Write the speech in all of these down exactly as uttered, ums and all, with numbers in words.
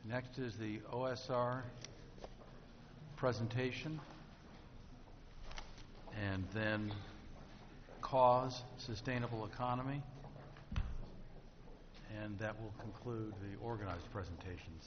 Next is the O S R presentation, and then cause, sustainable economy, and that will conclude the organized presentations.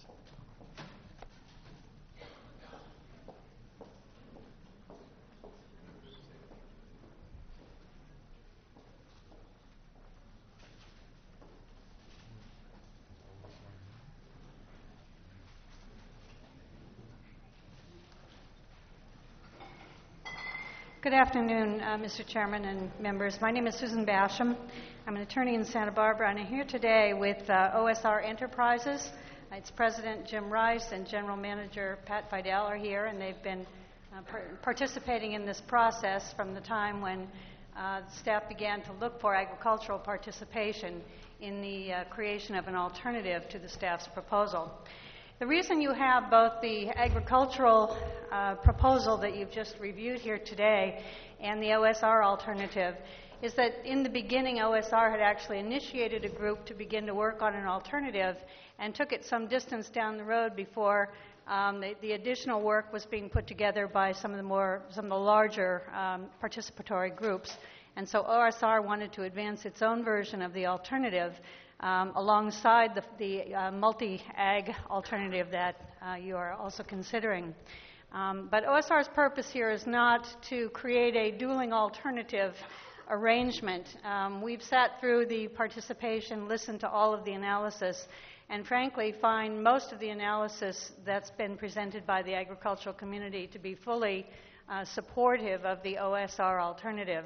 Good afternoon, uh, Mister Chairman and members. My name is Susan Basham. I'm an attorney in Santa Barbara, and I'm here today with uh, O S R Enterprises. Its president, Jim Rice, and general manager, Pat Fidel, are here, and they've been uh, par- participating in this process from the time when uh, staff began to look for agricultural participation in the uh, creation of an alternative to the staff's proposal. The reason you have both the agricultural uh, proposal that you've just reviewed here today and the O S R alternative is that in the beginning O S R had actually initiated a group to begin to work on an alternative and took it some distance down the road before um, the, the additional work was being put together by some of the more some of the larger um, participatory groups. And so O S R wanted to advance its own version of the alternative Um, alongside the, the uh, multi-ag alternative that uh, you are also considering. Um, but O S R's purpose here is not to create a dueling alternative arrangement. Um, we've sat through the participation, listened to all of the analysis, and frankly find most of the analysis that's been presented by the agricultural community to be fully uh, supportive of the O S R alternative.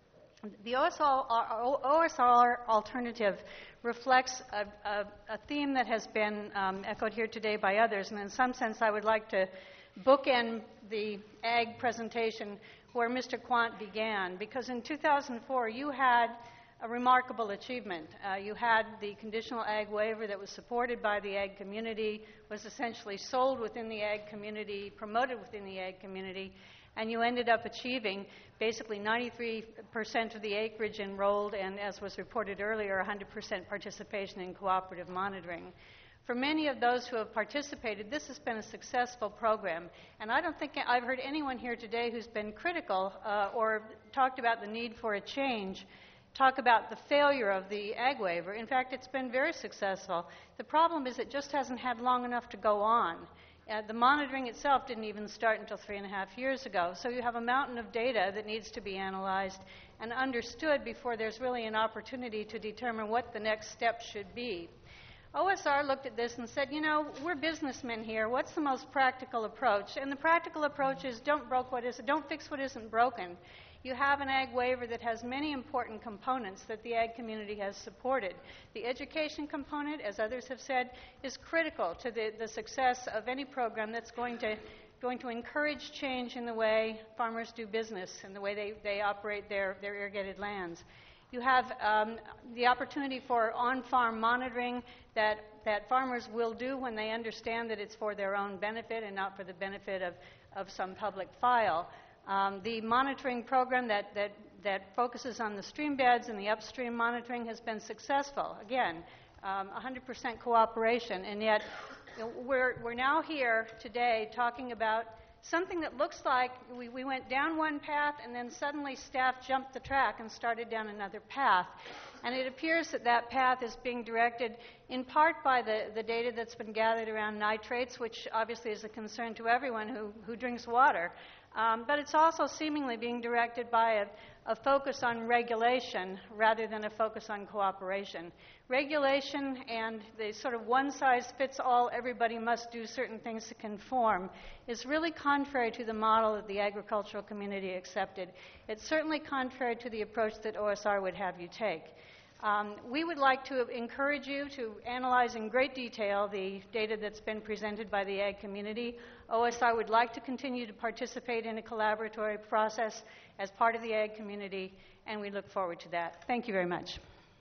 The O S R, O S R alternative reflects a, a, a theme that has been um, echoed here today by others, and in some sense I would like to bookend the ag presentation where Mister Quant began, because in two thousand four you had a remarkable achievement. Uh, you had the conditional ag waiver that was supported by the ag community, was essentially sold within the ag community, promoted within the ag community, and you ended up achieving basically ninety-three percent of the acreage enrolled, and as was reported earlier, one hundred percent participation in cooperative monitoring. For many of those who have participated, this has been a successful program, and I don't think I've heard anyone here today who's been critical uh, or talked about the need for a change talk about the failure of the ag waiver. In fact, it's been very successful. The problem is it just hasn't had long enough to go on. Uh, the monitoring itself didn't even start until three and a half years ago. So you have a mountain of data that needs to be analyzed and understood before there's really an opportunity to determine what the next step should be. O S R looked at this and said, you know, we're businessmen here. What's the most practical approach? And the practical approach is don't broke what isn't, don't fix what isn't broken. You have an ag waiver that has many important components that the ag community has supported. The education component, as others have said, is critical to the, the success of any program that's going to going to encourage change in the way farmers do business and the way they, they operate their, their irrigated lands. You have um, the opportunity for on-farm monitoring that, that farmers will do when they understand that it's for their own benefit and not for the benefit of, of some public file. Um, the monitoring program that, that, that focuses on the stream beds and the upstream monitoring has been successful. Again, um, one hundred percent cooperation, and yet you know, we're, we're now here today talking about something that looks like we, we went down one path and then suddenly staff jumped the track and started down another path. And it appears that that path is being directed in part by the, the data that's been gathered around nitrates, which obviously is a concern to everyone who, who drinks water. Um, but it's also seemingly being directed by a, a focus on regulation rather than a focus on cooperation. Regulation and the sort of one-size-fits-all, everybody must do certain things to conform, is really contrary to the model that the agricultural community accepted. It's certainly contrary to the approach that O S R would have you take. Um, we would like to encourage you to analyze in great detail the data that's been presented by the ag community. O S R would like to continue to participate in a collaboratory process as part of the ag community, and we look forward to that. Thank you very much.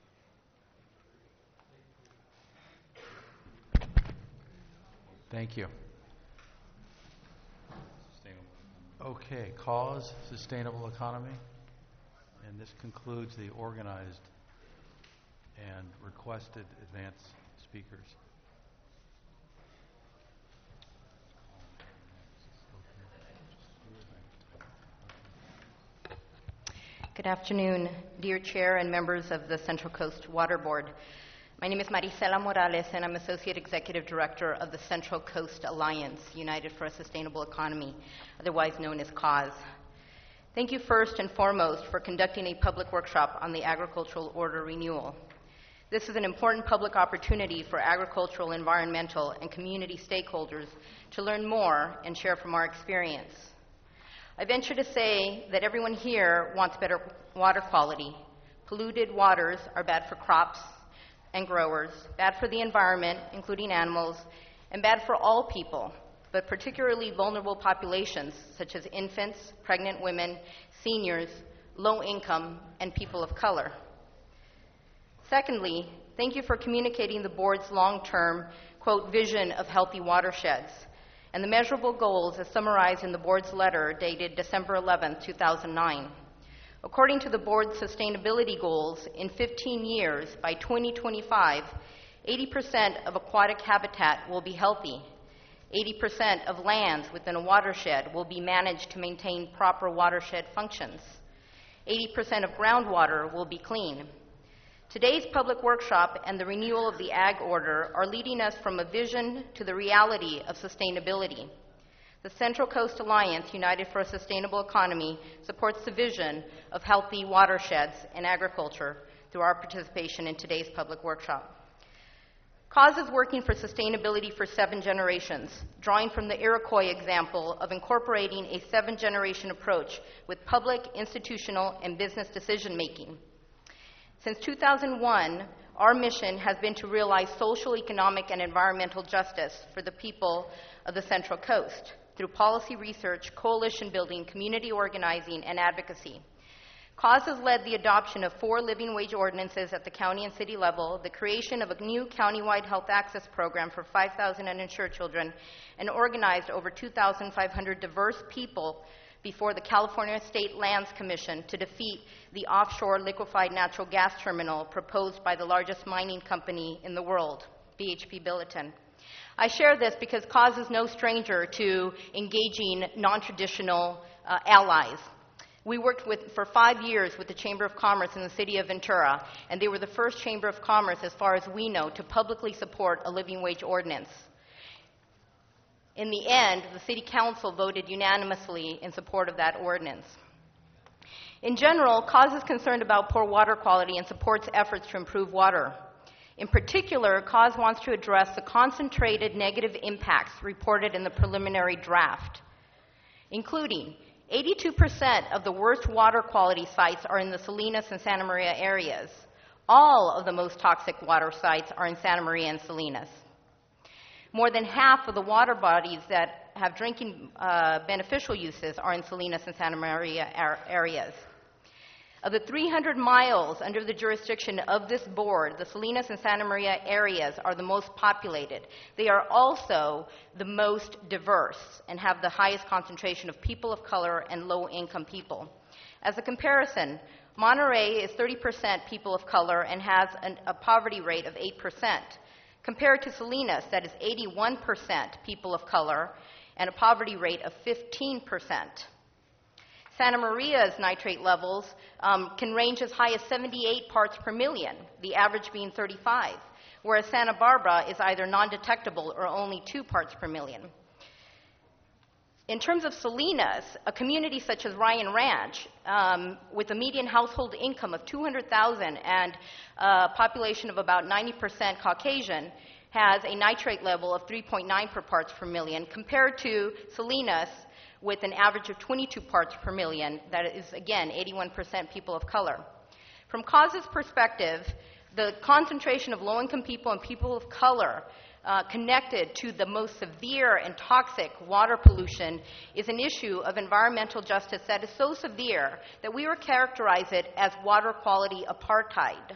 Thank you. Okay, cause, sustainable economy, and this concludes the organized and requested advance speakers. Good afternoon, dear Chair and members of the Central Coast Water Board. My name is Marisela Morales, and I'm Associate Executive Director of the Central Coast Alliance, United for a Sustainable Economy, otherwise known as CAUSE. Thank you first and foremost for conducting a public workshop on the agricultural order renewal. This is an important public opportunity for agricultural, environmental, and community stakeholders to learn more and share from our experience. I venture to say that everyone here wants better water quality. Polluted waters are bad for crops and growers, bad for the environment, including animals, and bad for all people, but particularly vulnerable populations such as infants, pregnant women, seniors, low income, and people of color. Secondly, thank you for communicating the board's long-term, quote, vision of healthy watersheds and the measurable goals as summarized in the board's letter dated December eleventh, two thousand nine. According to the board's sustainability goals, in fifteen years, by twenty twenty-five, eighty percent of aquatic habitat will be healthy. eighty percent of lands within a watershed will be managed to maintain proper watershed functions. eighty percent of groundwater will be clean. Today's public workshop and the renewal of the Ag Order are leading us from a vision to the reality of sustainability. The Central Coast Alliance, United for a Sustainable Economy, supports the vision of healthy watersheds and agriculture through our participation in today's public workshop. CAUSE is working for sustainability for seven generations, drawing from the Iroquois example of incorporating a seven-generation approach with public, institutional, and business decision-making. Since two thousand one, our mission has been to realize social, economic, and environmental justice for the people of the Central Coast through policy research, coalition building, community organizing, and advocacy. CAUSE has led the adoption of four living wage ordinances at the county and city level, the creation of a new countywide health access program for five thousand uninsured children, and organized over two thousand five hundred diverse people before the California State Lands Commission to defeat the offshore liquefied natural gas terminal proposed by the largest mining company in the world, B H P Billiton. I share this because CAUSE is no stranger to engaging non-traditional uh, allies. We worked with, for five years with the Chamber of Commerce in the city of Ventura, and they were the first Chamber of Commerce, as far as we know, to publicly support a living wage ordinance. In the end, the City Council voted unanimously in support of that ordinance. In general, CAUSE is concerned about poor water quality and supports efforts to improve water. In particular, CAUSE wants to address the concentrated negative impacts reported in the preliminary draft, including eighty-two percent of the worst water quality sites are in the Salinas and Santa Maria areas. All of the most toxic water sites are in Santa Maria and Salinas. More than half of the water bodies that have drinking uh, beneficial uses are in Salinas and Santa Maria ar- areas. Of the three hundred miles under the jurisdiction of this board, the Salinas and Santa Maria areas are the most populated. They are also the most diverse and have the highest concentration of people of color and low-income people. As a comparison, Monterey is thirty percent people of color and has an, a poverty rate of eight percent. Compared to Salinas, that is eighty-one percent people of color and a poverty rate of fifteen percent. Santa Maria's nitrate levels um, can range as high as seventy-eight parts per million, the average being thirty-five, whereas Santa Barbara is either non-detectable or only two parts per million. In terms of Salinas, a community such as Ryan Ranch, um, with a median household income of two hundred thousand dollars and a population of about ninety percent Caucasian, has a nitrate level of three point nine per parts per million, compared to Salinas with an average of twenty-two parts per million, that is, again, eighty-one percent people of color. From CAUSE's perspective, the concentration of low-income people and people of color Uh, connected to the most severe and toxic water pollution is an issue of environmental justice that is so severe that we would characterize it as water quality apartheid.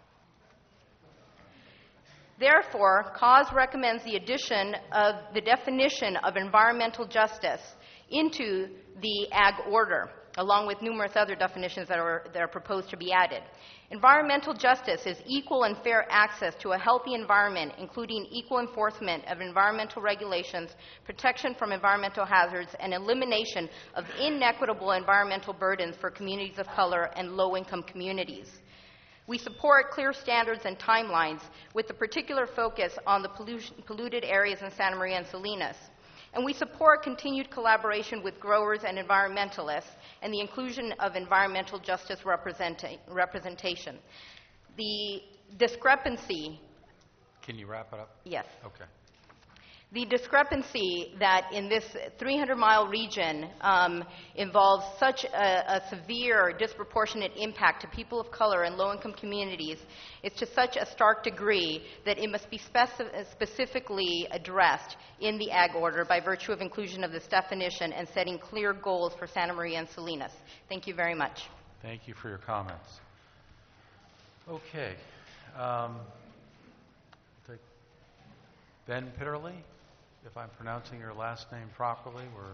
Therefore, CAUSE recommends the addition of the definition of environmental justice into the Ag Order. along with numerous other definitions that are, that are proposed to be added. Environmental justice is equal and fair access to a healthy environment, including equal enforcement of environmental regulations, protection from environmental hazards, and elimination of inequitable environmental burdens for communities of color and low-income communities. We support clear standards and timelines with a particular focus on the pollution, polluted areas in Santa Maria and Salinas. And we support continued collaboration with growers and environmentalists and the inclusion of environmental justice representa- representation. The discrepancy... Can you wrap it up? Yes. Okay. The discrepancy that in this three hundred mile region um, involves such a, a severe, disproportionate impact to people of color and low-income communities is to such a stark degree that it must be speci- specifically addressed in the Ag Order by virtue of inclusion of this definition and setting clear goals for Santa Maria and Salinas. Thank you very much. Thank you for your comments. Okay. Um, take Ben Pitterly, if I'm pronouncing your last name properly. We're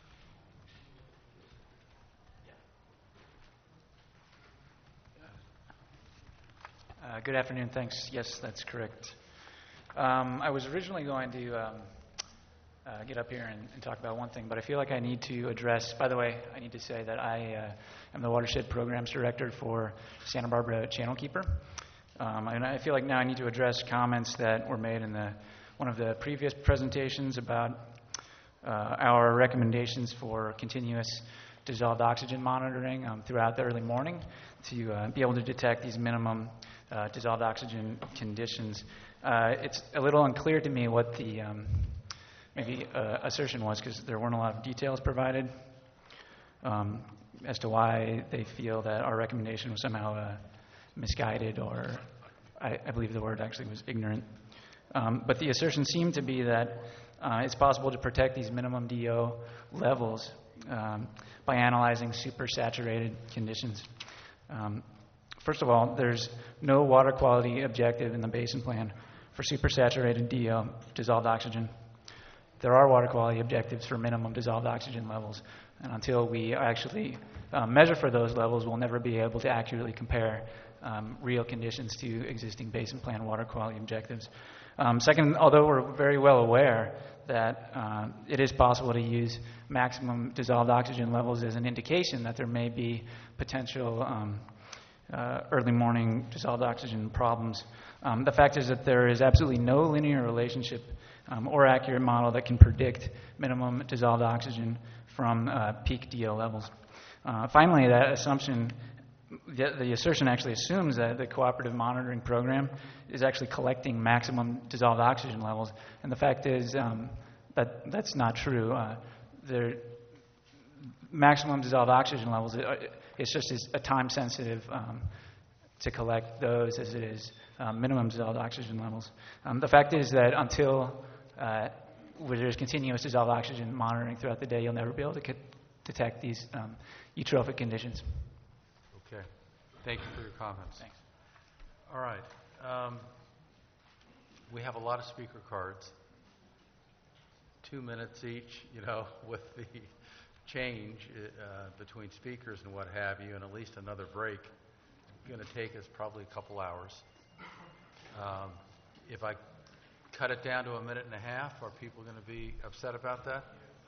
Uh, good afternoon. Thanks. Yes, that's correct. Um, I was originally going to um, uh, get up here and, and talk about one thing, but I feel like I need to address, by the way, I need to say that I uh, am the Watershed Programs Director for Santa Barbara Channel Keeper. Um, and I feel like now I need to address comments that were made in the one of the previous presentations about uh, our recommendations for continuous dissolved oxygen monitoring um, throughout the early morning to uh, be able to detect these minimum uh, dissolved oxygen conditions. Uh, it's a little unclear to me what the um, maybe uh, assertion was, because there weren't a lot of details provided um, as to why they feel that our recommendation was somehow uh, misguided, or I, I believe the word actually was ignorant. Um, but the assertion seemed to be that uh, it's possible to protect these minimum D O levels um, by analyzing supersaturated conditions. Um, first of all, there's no water quality objective in the basin plan for supersaturated D O, dissolved oxygen. There are water quality objectives for minimum dissolved oxygen levels, and until we actually uh, measure for those levels, we'll never be able to accurately compare um, real conditions to existing basin plan water quality objectives. Um, second, although we're very well aware that uh, it is possible to use maximum dissolved oxygen levels as an indication that there may be potential um, uh, early morning dissolved oxygen problems, um, the fact is that there is absolutely no linear relationship um, or accurate model that can predict minimum dissolved oxygen from uh, peak D O levels. Uh, finally, that assumption, the, the assertion actually assumes that the cooperative monitoring program is actually collecting maximum dissolved oxygen levels, and the fact is um, that that's not true. Uh, there, maximum dissolved oxygen levels, it, it's just as a time sensitive um, to collect those as it is um, minimum dissolved oxygen levels. Um, the fact is that until uh, where there's continuous dissolved oxygen monitoring throughout the day, you'll never be able to co- detect these um, eutrophic conditions. okay. Thank you for your comments. Thanks. All right. Um, we have a lot of speaker cards. Two minutes each, you know, with the change uh, between speakers and what have you, and at least another break. It's going to take us probably a couple hours. Um, if I cut it down to a minute and a half, are people going to be upset about that?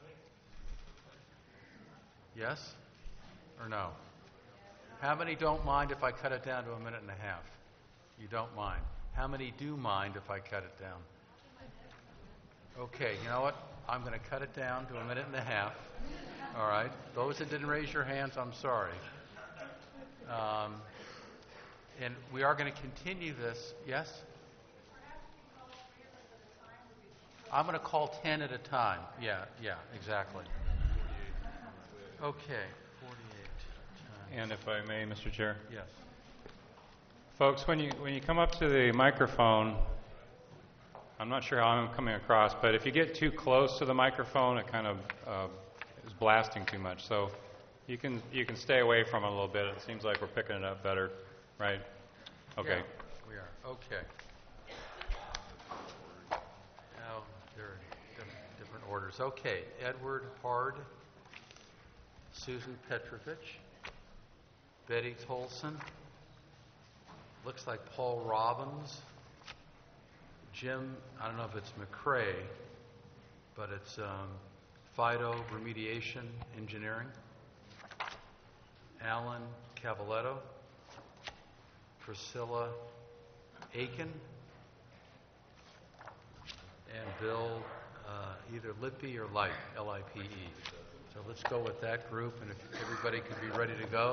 Yes or no? How many don't mind if I cut it down to a minute and a half? You don't mind. How many do mind if I cut it down? Okay, you know what? I'm going to cut it down to a minute and a half. All right. Those that didn't raise your hands, I'm sorry. Um, and we are going to continue this. Yes? I'm going to call ten at a time. Yeah, yeah, exactly. Okay. forty-eight. And if I may, Mister Chair. Yes. Folks, when you when you come up to the microphone, I'm not sure how I'm coming across, but if you get too close to the microphone, it kind of uh, is blasting too much. So you can you can stay away from it a little bit. It seems like we're picking it up better, right? Okay. Yeah, we are. Okay. Now, there are different, different orders. Okay. Edward Hard, Susan Petrovich, Betty Tolson, looks like Paul Robbins, Jim, I don't know if it's McCrae, but it's um, Fido Remediation Engineering, Alan Cavaletto, Priscilla Aiken, and Bill uh, either Lippy or Light, L I P E. So let's go with that group, and if everybody could be ready to go.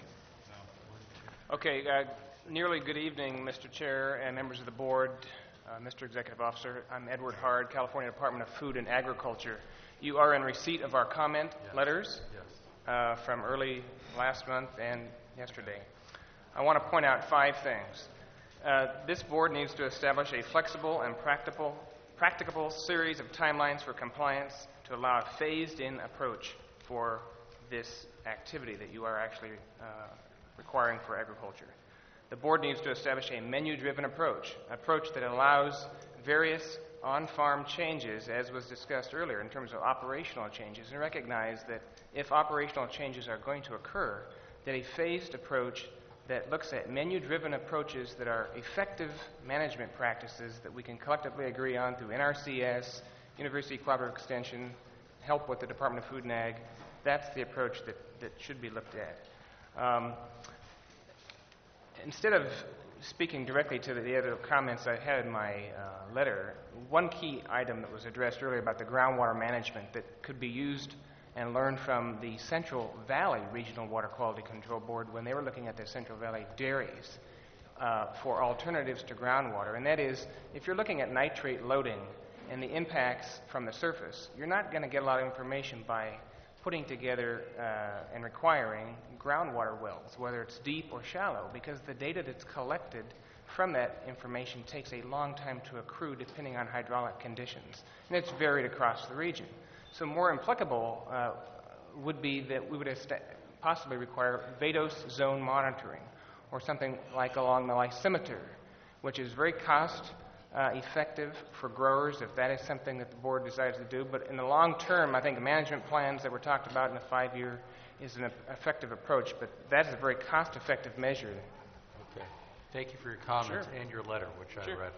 Okay, uh, nearly good evening, Mister Chair and members of the board, uh, Mister Executive Officer. I'm Edward Hard, California Department of Food and Agriculture. You are in receipt of our comment Yes. letters Yes. uh, from early last month and yesterday. I want to point out five things. Uh, this board needs to establish a flexible and practical, practicable series of timelines for compliance to allow a phased-in approach for this activity that you are actually uh, requiring for agriculture. The board needs to establish a menu-driven approach, an approach that allows various on-farm changes, as was discussed earlier, in terms of operational changes, and recognize that if operational changes are going to occur, that a phased approach that looks at menu-driven approaches that are effective management practices that we can collectively agree on through N R C S, University Cooperative Extension, help with the Department of Food and Ag, that's the approach that, that should be looked at. Um, instead of speaking directly to the, the other comments I had in my uh, letter, one key item that was addressed earlier about the groundwater management that could be used and learned from the Central Valley Regional Water Quality Control Board when they were looking at the Central Valley dairies uh, for alternatives to groundwater. And that is, if you're looking at nitrate loading and the impacts from the surface, you're not going to get a lot of information by putting together uh, and requiring groundwater wells, whether it's deep or shallow, because the data that's collected from that information takes a long time to accrue depending on hydraulic conditions. And it's varied across the region. So more applicable uh, would be that we would possibly require VADOS zone monitoring, or something like along the lysimeter, which is very cost uh, effective for growers if that is something that the board decides to do. But in the long term, I think management plans that were talked about in the five-year is an effective approach, but that is a very cost-effective measure. Okay. Thank you for your comments Sure. and your letter, which I Sure. read.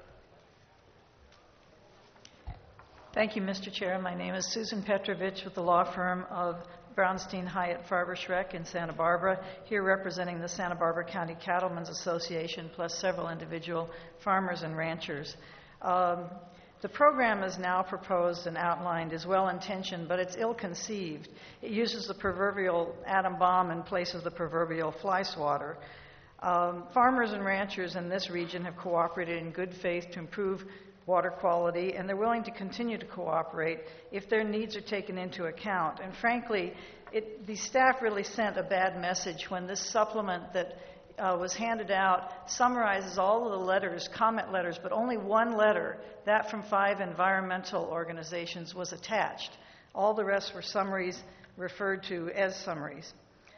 Thank you, Mister Chair. My name is Susan Petrovich with the law firm of Brownstein Hyatt Farber Schreck in Santa Barbara, here representing the Santa Barbara County Cattlemen's Association, plus several individual farmers and ranchers. Um, the program as now proposed and outlined is well-intentioned, but it's ill-conceived. It uses the proverbial atom bomb in place of the proverbial fly swatter. Um, farmers and ranchers in this region have cooperated in good faith to improve water quality, and they're willing to continue to cooperate if their needs are taken into account. And frankly, it, the staff really sent a bad message when this supplement that uh, was handed out summarizes all of the letters, comment letters, but only one letter, that from five environmental organizations, was attached. All the rest were summaries referred to as summaries.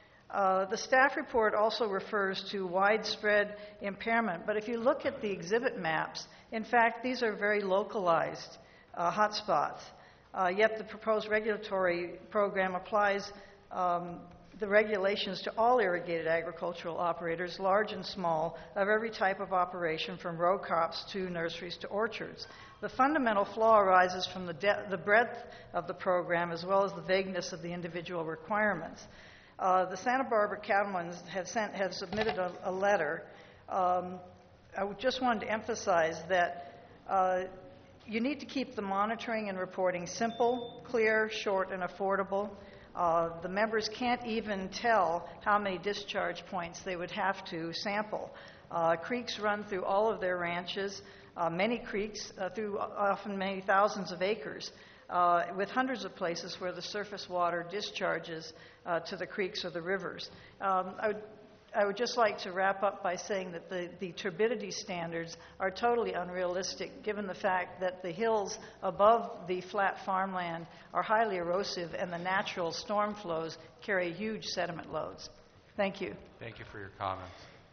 Uh, the staff report also refers to widespread impairment, but if you look at the exhibit maps, in fact, these are very localized uh, hotspots. Uh, yet the proposed regulatory program applies um, the regulations to all irrigated agricultural operators, large and small, of every type of operation, from row crops to nurseries to orchards. The fundamental flaw arises from the, de- the breadth of the program as well as the vagueness of the individual requirements. Uh, the Santa Barbara Cattlemen's have, sent, have submitted a, a letter. Um, I just wanted to emphasize that uh, you need to keep the monitoring and reporting simple, clear, short, and affordable. Uh, the members can't even tell how many discharge points they would have to sample. Uh, creeks run through all of their ranches, uh, many creeks uh, through often many thousands of acres, uh, with hundreds of places where the surface water discharges uh, to the creeks or the rivers. Um, I would I would just like to wrap up by saying that the, the turbidity standards are totally unrealistic, given the fact that the hills above the flat farmland are highly erosive and the natural storm flows carry huge sediment loads. Thank you. Thank you for your comments.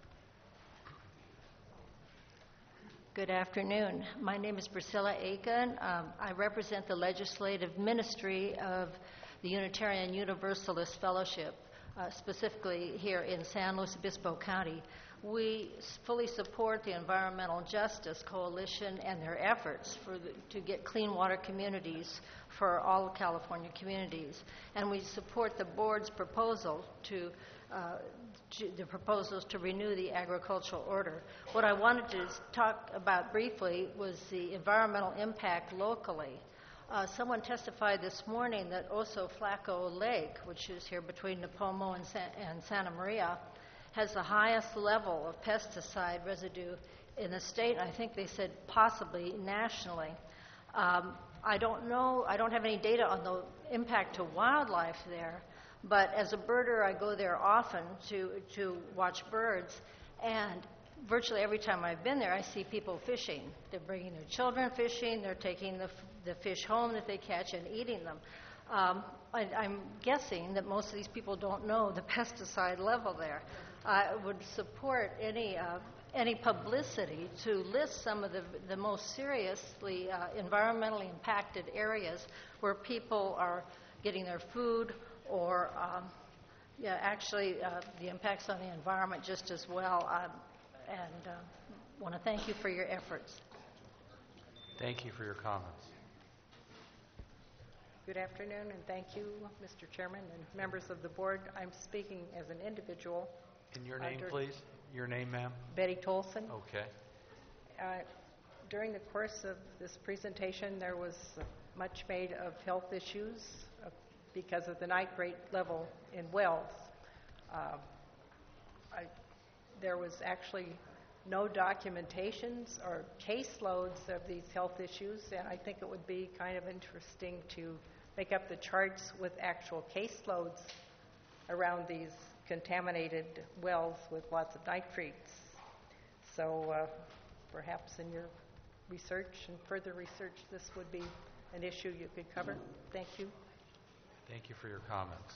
Good afternoon. My name is Priscilla Aiken. Um, I represent the Legislative Ministry of the Unitarian Universalist Fellowship, uh, specifically here in San Luis Obispo County. We s- fully support the Environmental Justice Coalition and their efforts for the, to get clean water communities for all California communities. And we support the board's proposal to, uh, to the proposals to renew the agricultural order. What I wanted to s- talk about briefly was the environmental impact locally. Uh, someone testified this morning that Oso Flaco Lake, which is here between Napomo and, Sa- and Santa Maria, has the highest level of pesticide residue in the state. I think they said possibly nationally. Um, I don't know, I don't have any data on the impact to wildlife there, but as a birder, I go there often to, to watch birds, and virtually every time I've been there, I see people fishing. They're bringing their children fishing, they're taking the, f- the fish home that they catch and eating them. Um, I, I'm guessing that most of these people don't know the pesticide level there. I would support any uh, any publicity to list some of the, the most seriously uh, environmentally impacted areas where people are getting their food or um, yeah, actually uh, the impacts on the environment just as well. Um, and uh, want to thank you for your efforts. Thank you for your comments. Good afternoon, and thank you, Mister Chairman and members of the board. I'm speaking as an individual. And your Uh, name, dur- please? Your name, ma'am? Betty Tolson. Okay. Uh, during the course of this presentation, there was much made of health issues uh, because of the nitrate level in wells. Uh, I, there was actually no documentations or caseloads of these health issues, and I think it would be kind of interesting to make up the charts with actual caseloads around these contaminated wells with lots of nitrates. So uh, perhaps in your research and further research, this would be an issue you could cover. Thank you. Thank you for your comments.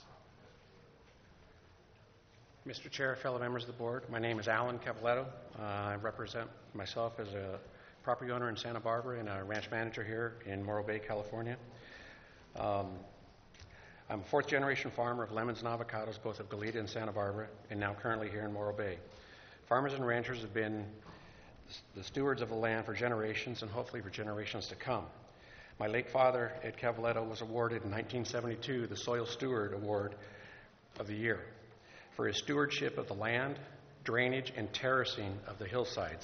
Mister Chair, fellow members of the board, my name is Alan Cavaletto. Uh, I represent myself as a property owner in Santa Barbara and a ranch manager here in Morro Bay, California. Um, I'm a fourth generation farmer of lemons and avocados, both of Goleta and Santa Barbara, and now currently here in Morro Bay. Farmers and ranchers have been the stewards of the land for generations and hopefully for generations to come. My late father, Ed Cavaletto, was awarded in nineteen seventy-two the Soil Steward Award of the Year for his stewardship of the land, drainage, and terracing of the hillsides.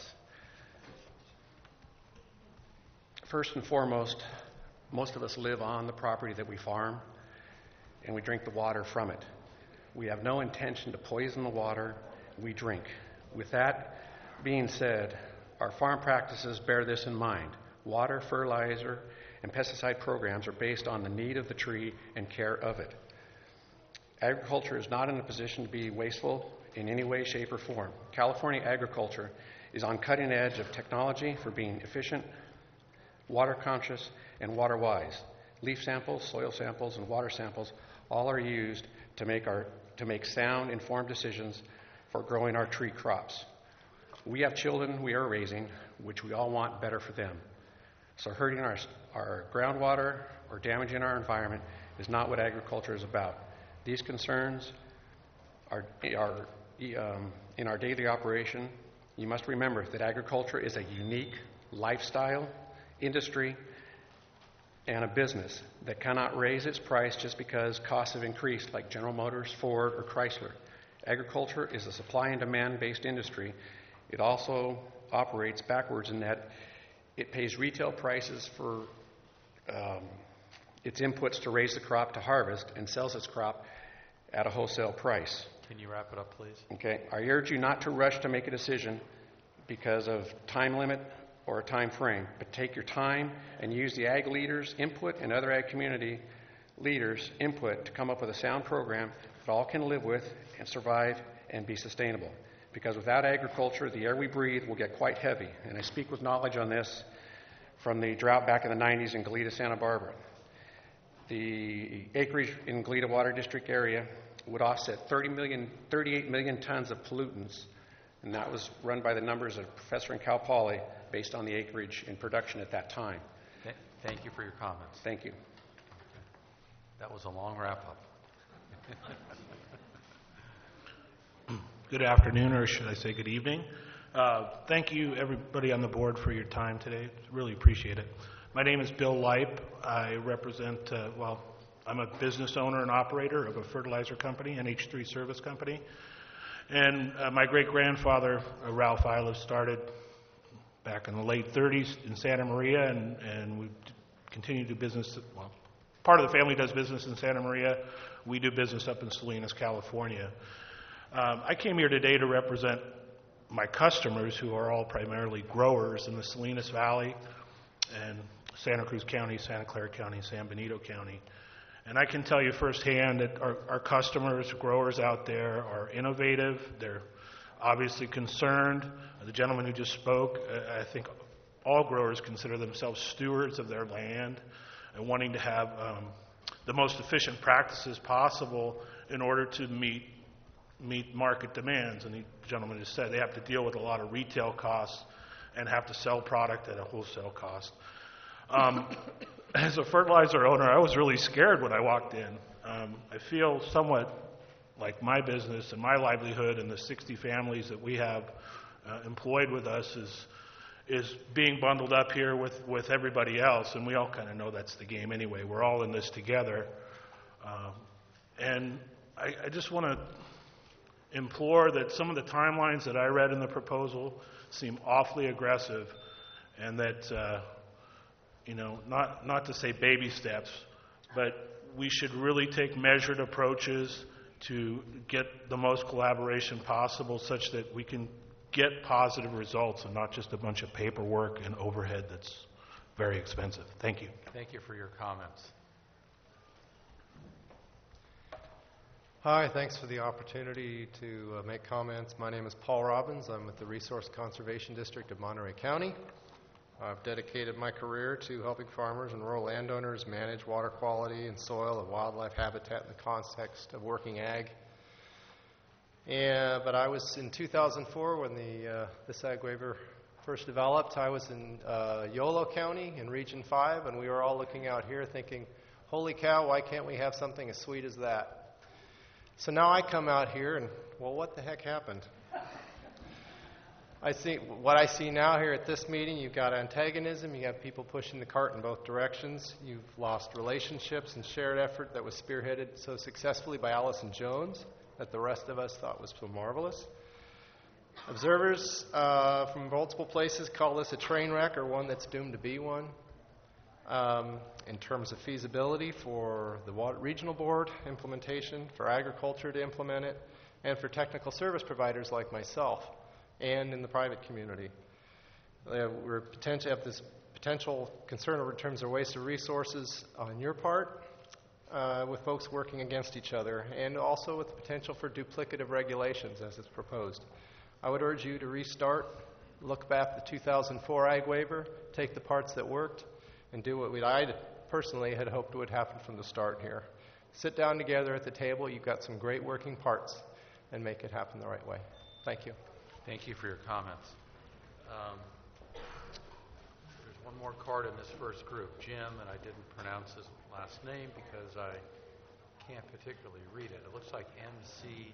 First and foremost, most of us live on the property that we farm, and we drink the water from it. We have no intention to poison the water we drink. With that being said, our farm practices bear this in mind. Water, fertilizer, and pesticide programs are based on the need of the tree and care of it. Agriculture is not in a position to be wasteful in any way, shape, or form. California agriculture is on cutting edge of technology for being efficient, water conscious, and water wise. Leaf samples, soil samples, and water samples all are used to make our to make sound, informed decisions for growing our tree crops. We have children we are raising, which we all want better for them. So hurting our, our groundwater or damaging our environment is not what agriculture is about. These concerns are, are um, in our daily operation. You must remember that agriculture is a unique lifestyle, industry, and a business that cannot raise its price just because costs have increased, like General Motors, Ford, or Chrysler. Agriculture is a supply and demand-based industry. It also operates backwards in that it pays retail prices for um, its inputs to raise the crop to harvest and sells its crop at a wholesale price. Can you wrap it up, please? Okay. I urge you not to rush to make a decision because of time limit or a time frame, but take your time and use the ag leaders' input and other ag community leaders' input to come up with a sound program that all can live with and survive and be sustainable. Because without agriculture, the air we breathe will get quite heavy. And I speak with knowledge on this from the drought back in the nineties in Goleta, Santa Barbara. The acreage in Goleta Water District area would offset thirty million, thirty-eight million tons of pollutants, and that was run by the numbers of a professor in Cal Poly based on the acreage in production at that time. Th- Thank you for your comments. Thank you. That was a long wrap-up. Good afternoon, or should I say good evening. Uh, thank you, everybody on the board, for your time today. Really appreciate it. My name is Bill Leip. I represent, uh, well, I'm a business owner and operator of a fertilizer company, N H three Service Company. And uh, my great-grandfather, uh, Ralph Isla, started back in the late thirties in Santa Maria, and, and we continue to do business. Well, part of the family does business in Santa Maria. We do business up in Salinas, California. Um, I came here today to represent my customers, who are all primarily growers in the Salinas Valley and Santa Cruz County, Santa Clara County, San Benito County. And I can tell you firsthand that our, our customers, growers out there, are innovative. They're obviously concerned. The gentleman who just spoke, uh, I think all growers consider themselves stewards of their land and wanting to have um, the most efficient practices possible in order to meet meet market demands. And the gentleman just said they have to deal with a lot of retail costs and have to sell product at a wholesale cost. Um, as a fertilizer owner, I was really scared when I walked in. Um, I feel somewhat like my business and my livelihood and the sixty families that we have uh, employed with us is is being bundled up here with, with everybody else, and we all kind of know that's the game anyway. We're all in this together. Um, and I, I just want to implore that some of the timelines that I read in the proposal seem awfully aggressive, and that, uh, you know, not, not to say baby steps, but we should really take measured approaches to get the most collaboration possible such that we can get positive results and not just a bunch of paperwork and overhead that's very expensive. Thank you. Thank you for your comments. Hi, thanks for the opportunity to uh, make comments. My name is Paul Robbins. I'm with the Resource Conservation District of Monterey County. I've dedicated my career to helping farmers and rural landowners manage water quality and soil and wildlife habitat in the context of working ag. And, but I was in two thousand four when the uh, this ag waiver first developed. I was in uh, Yolo County in Region five, and we were all looking out here thinking, holy cow, why can't we have something as sweet as that? So now I come out here and, well, what the heck happened? I see what I see now here at this meeting. You've got antagonism. You have people pushing the cart in both directions. You've lost relationships and shared effort that was spearheaded so successfully by Allison Jones that the rest of us thought was so marvelous. Observers uh, from multiple places call this a train wreck, or one that's doomed to be one. Um, in terms of feasibility for the water, regional board implementation, for agriculture to implement it, and for technical service providers like myself, and in the private community. Uh, we're potentially have this potential concern in terms of waste of resources on your part, uh, with folks working against each other, and also with the potential for duplicative regulations as it's proposed. I would urge you to restart, look back at the two thousand four ag waiver, take the parts that worked, and do what we, I personally had hoped would happen from the start here. Sit down together at the table. You've got some great working parts, and make it happen the right way. Thank you. Thank you for your comments. Um, there's one more card in this first group, Jim, and I didn't pronounce his last name because I can't particularly read it. It looks like M C